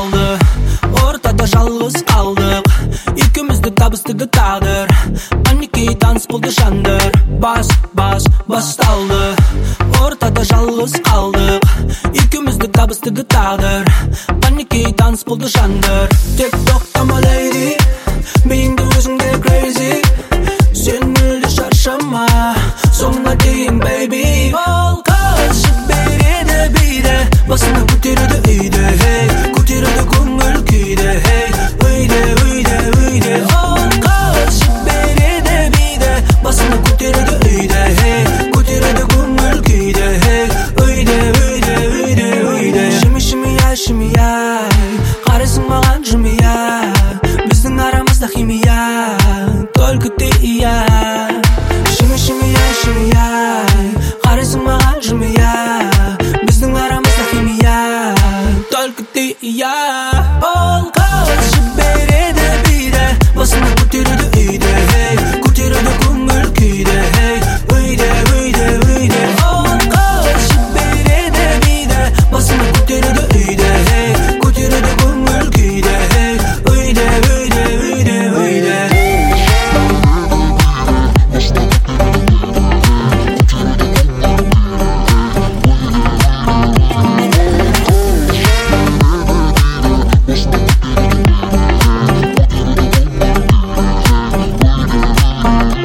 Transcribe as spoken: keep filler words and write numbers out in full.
басталды, ортада жалғыз қалдық, екеумізді табыстырды тағдыр. Паники таныс болды жандар, бас, бас, басталды, ортада жалғыз қалдық, екеумізді табыстырды тағдыр. Паники таныс болды жандар. Тек тоқтама лейди, миыңды өзіңде crazy, сен мүлде шаршама, соңына дейін baby. Ол қыз жібереді биді, басына көтереді үйді, hey, көтереді көңіл күйді, hey, үйде, үйде, үйде. Ол қыз жібереді биді, басына көтереді үйді, hey, көтереді көңіл күйді, hey, үйде, үйде, үйде, үйде. Шими, шими, ай, шими, ай, қарайсың маған жымия, біздің арамызда химия, только ты и я. Шими, шими, ай, шими, ай, қарайсың маған жымия, біздің арамызда химия, только ты и я. Ол қыз жібереді биді, басына көтереді үйді, hey, көтереді көңіл күйді, hey, үйде, үйде, үйде. Ол қыз жібереді биді, басына көтереді үйді, hey, көтереді көңіл күйді, hey, үйде, үйде, үйде, үйде. We'll be right back.